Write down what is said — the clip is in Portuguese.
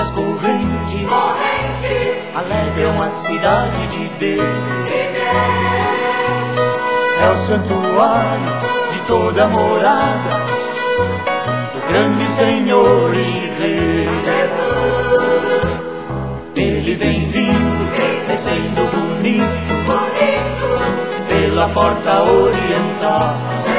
as correntes alegram a cidade de Deus. É o santuário de toda morada do grande Senhor e Rei. Ele vem vindo, descendo bonito pela porta oriental.